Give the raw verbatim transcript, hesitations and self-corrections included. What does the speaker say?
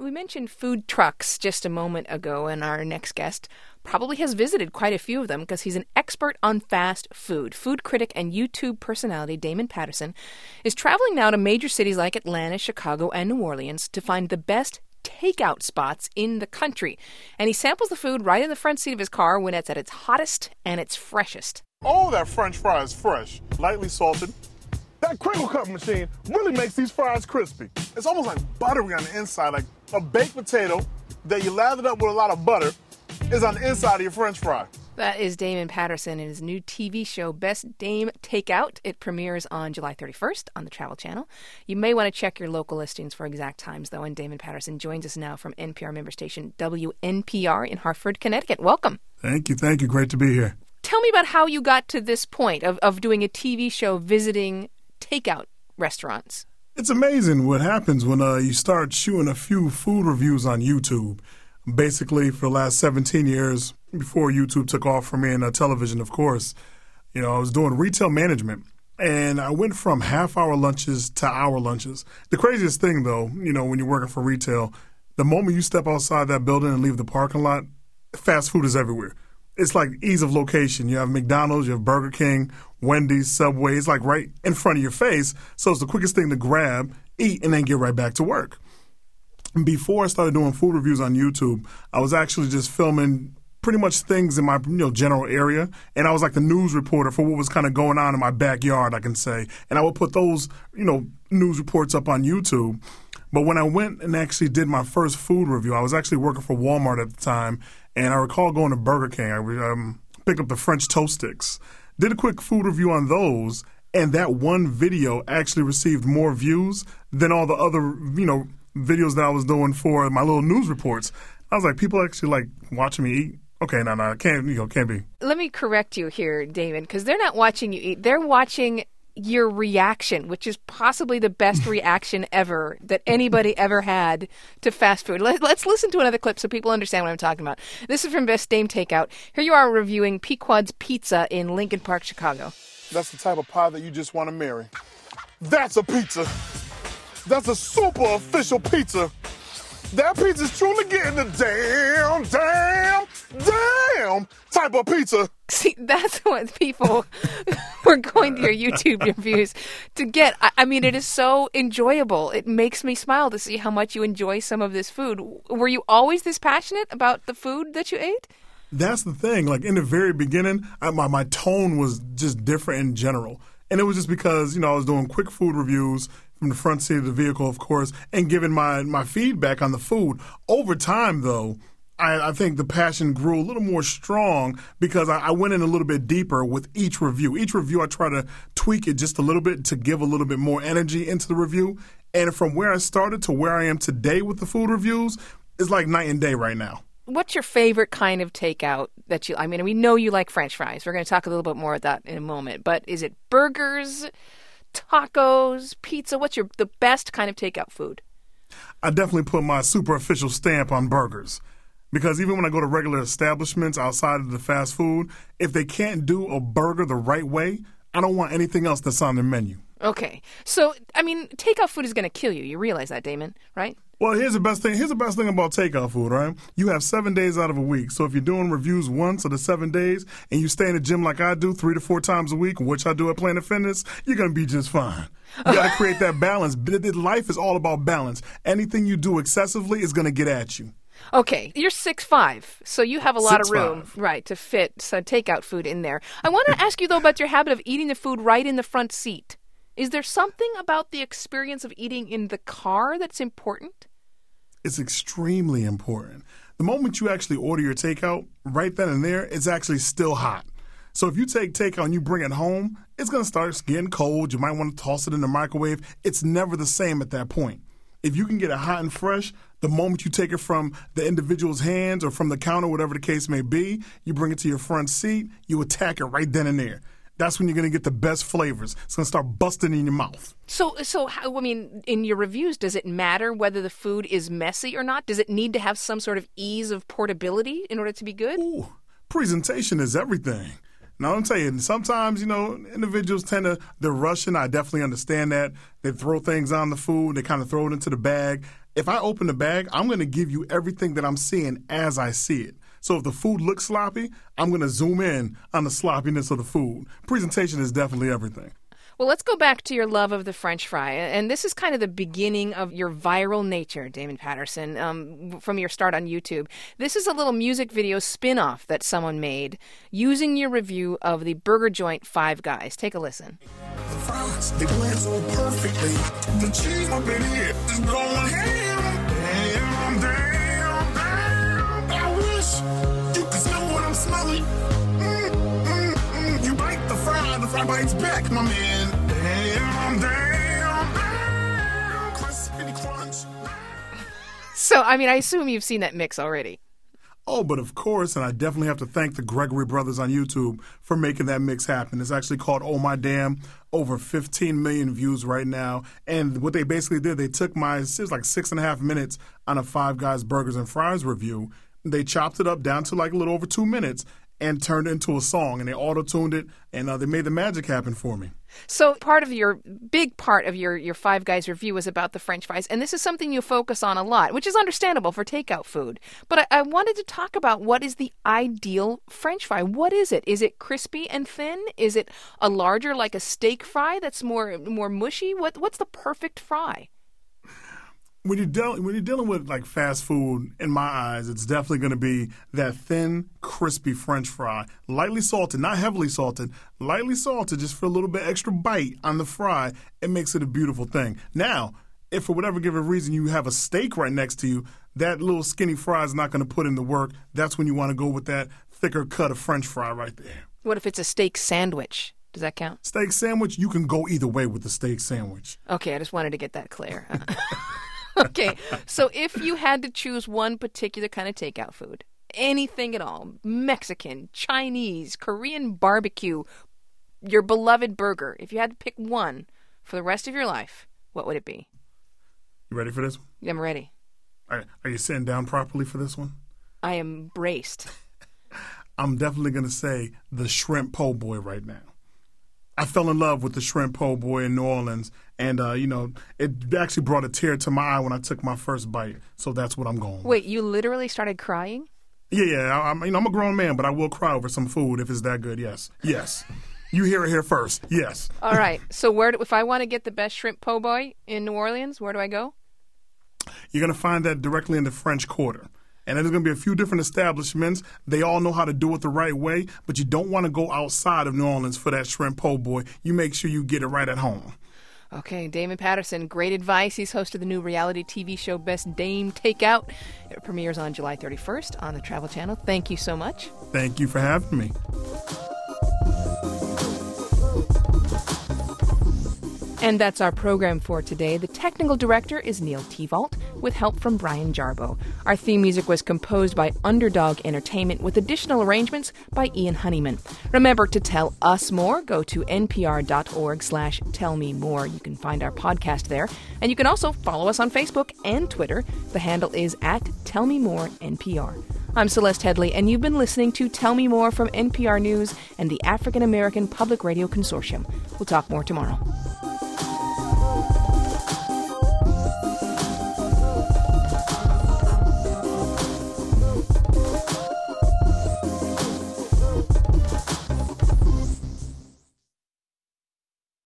we mentioned food trucks just a moment ago, and our next guest probably has visited quite a few of them because he's an expert on fast food. Food critic and YouTube personality Damon Patterson is traveling now to major cities like Atlanta, Chicago, and New Orleans to find the best takeout spots in the country. And he samples the food right in the front seat of his car when it's at its hottest and its freshest. Oh, that French fry is fresh, lightly salted. That crinkle cut machine really makes these fries crispy. It's almost like buttery on the inside, like a baked potato that you lathered up with a lot of butter is on the inside of your French fry. That is Damon Patterson in his new T V show, Best Dame Takeout. It premieres on July thirty-first on the Travel Channel. You may want to check your local listings for exact times, though. And Damon Patterson joins us now from N P R member station W N P R in Hartford, Connecticut. Welcome. Thank you. Thank you. Great to be here. Tell me about how you got to this point of, of doing a T V show visiting takeout restaurants. It's amazing what happens when uh, you start shooting a few food reviews on YouTube. Basically, for the last seventeen years, before YouTube took off for me in uh, television, of course, you know, I was doing retail management. And I went from half-hour lunches to hour lunches. The craziest thing, though, you know, when you're working for retail, the moment you step outside that building and leave the parking lot, fast food is everywhere. It's like ease of location. You have McDonald's, you have Burger King, Wendy's, Subway. It's like right in front of your face. So it's the quickest thing to grab, eat, and then get right back to work. Before I started doing food reviews on YouTube, I was actually just filming pretty much things in my you know general area. And I was like the news reporter for what was kind of going on in my backyard, I can say. And I would put those, you know, news reports up on YouTube. But when I went and actually did my first food review, I was actually working for Walmart at the time. And I recall going to Burger King. I um, picked up the French toast sticks, did a quick food review on those, and that one video actually received more views than all the other, you know, videos that I was doing for my little news reports. I was like, people actually like watching me eat. Okay, no, no, it can't, you know, can't be. Let me correct you here, Damon, because they're not watching you eat. They're watching your reaction, which is possibly the best reaction ever that anybody ever had to fast food. Let, let's listen to another clip so people understand what I'm talking about. This is from Best Dame Takeout. Here you are reviewing Pequod's Pizza in Lincoln Park, Chicago. That's the type of pie that you just want to marry. That's a pizza. That's a super official pizza. That pizza's truly getting the damn, damn, damn type of pizza. See, that's what people were going to your YouTube reviews to get. I, I mean, it is so enjoyable. It makes me smile to see how much you enjoy some of this food. Were you always this passionate about the food that you ate? That's the thing. Like, in the very beginning, I, my, my tone was just different in general. And it was just because, you know, I was doing quick food reviews from the front seat of the vehicle, of course, and giving my, my feedback on the food. Over time, though, I, I think the passion grew a little more strong because I, I went in a little bit deeper with each review. Each review, I try to tweak it just a little bit to give a little bit more energy into the review. And from where I started to where I am today with the food reviews is like night and day right now. What's your favorite kind of takeout that you, I mean, we know you like French fries. We're going to talk a little bit more about that in a moment. But is it burgers, tacos, pizza? What's your the best kind of takeout food? I definitely put my super official stamp on burgers. Because even when I go to regular establishments outside of the fast food, if they can't do a burger the right way, I don't want anything else that's on their menu. Okay. So, I mean, takeout food is going to kill you. You realize that, Damon, right? Well, here's the best thing. Here's the best thing about takeout food, right? You have seven days out of a week. So if you're doing reviews once of the seven days and you stay in the gym like I do three to four times a week, which I do at Planet Fitness, you're going to be just fine. You got to create that balance. Life is all about balance. Anything you do excessively is going to get at you. Okay, you're six five, so you have a lot six, of room, five. right, to fit some takeout food in there. I want to ask you, though, about your habit of eating the food right in the front seat. Is there something about the experience of eating in the car that's important? It's extremely important. The moment you actually order your takeout, right then and there, it's actually still hot. So if you take takeout and you bring it home, it's going to start getting cold. You might want to toss it in the microwave. It's never the same at that point. If you can get it hot and fresh, the moment you take it from the individual's hands or from the counter, whatever the case may be, you bring it to your front seat, you attack it right then and there. That's when you're going to get the best flavors. It's going to start busting in your mouth. So, so how, I mean, in your reviews, does it matter whether the food is messy or not? Does it need to have some sort of ease of portability in order to be good? Ooh, presentation is everything. Now, I'm telling you, sometimes, you know, individuals tend to, they're rushing. I definitely understand that. They throw things on the food. They kind of throw it into the bag. If I open the bag, I'm going to give you everything that I'm seeing as I see it. So if the food looks sloppy, I'm going to zoom in on the sloppiness of the food. Presentation is definitely everything. Well, let's go back to your love of the French fry. And this is kind of the beginning of your viral nature, Damon Patterson, um, from your start on YouTube. This is a little music video spin-off that someone made using your review of the burger joint Five Guys. Take a listen. The fries, they blend so perfectly. The cheese up in here is going ham. Damn, damn, damn. I wish you could smell what I'm smelling. Mm, mm, mm. You bite the fry, the fry bites back, my man. Damn, damn, damn. Crispy crunch. So, I mean, I assume you've seen that mix already. Oh, but of course, and I definitely have to thank the Gregory brothers on YouTube for making that mix happen. It's actually called Oh My Damn, over fifteen million views right now. And what they basically did, they took my, it was like six and a half minutes on a Five Guys Burgers and Fries review. They chopped it up down to like a little over two minutes and turned it into a song. And they auto-tuned it, and uh, they made the magic happen for me. So part of your, big part of your, your Five Guys review was about the French fries, and this is something you focus on a lot, which is understandable for takeout food. But I, I wanted to talk about what is the ideal French fry. What is it? Is it crispy and thin? Is it a larger, like a steak fry that's more more mushy? What What's the perfect fry? When you're, deal- when you're dealing with like fast food, in my eyes, it's definitely going to be that thin, crispy French fry, lightly salted, not heavily salted, lightly salted, just for a little bit extra bite on the fry. It makes it a beautiful thing. Now, if for whatever given reason you have a steak right next to you, that little skinny fry is not going to put in the work. That's when you want to go with that thicker cut of French fry right there. What if it's a steak sandwich? Does that count? Steak sandwich, you can go either way with the steak sandwich. Okay, I just wanted to get that clear. Okay, so if you had to choose one particular kind of takeout food, anything at all, Mexican, Chinese, Korean barbecue, your beloved burger, if you had to pick one for the rest of your life, what would it be? You ready for this one? I'm ready. Are, are you sitting down properly for this one? I am braced. I'm definitely going to say the shrimp po' boy right now. I fell in love with the shrimp po' boy in New Orleans, and, uh, you know, it actually brought a tear to my eye when I took my first bite, so that's what I'm going with. Wait, you literally started crying? Yeah, yeah, I, I'm, you know, I'm a grown man, but I will cry over some food if it's that good, yes. Yes. You hear it here first, yes. All right, so where do, if I want to get the best shrimp po' boy in New Orleans, where do I go? You're going to find that directly in the French Quarter. And there's going to be a few different establishments. They all know how to do it the right way, but you don't want to go outside of New Orleans for that shrimp po' boy. You make sure you get it right at home. Okay, Damon Patterson, great advice. He's host of the new reality T V show Best Dame Takeout. It premieres on July thirty-first on the Travel Channel. Thank you so much. Thank you for having me. And that's our program for today. The technical director is Neil Tevault, with help from Brian Jarbo. Our theme music was composed by Underdog Entertainment, with additional arrangements by Ian Honeyman. Remember to tell us more. Go to npr.org slash tell me more. You can find our podcast there. And you can also follow us on Facebook and Twitter. The handle is at Tell Me More N P R. I'm Celeste Headley, and you've been listening to Tell Me More from N P R News and the African American Public Radio Consortium. We'll talk more tomorrow.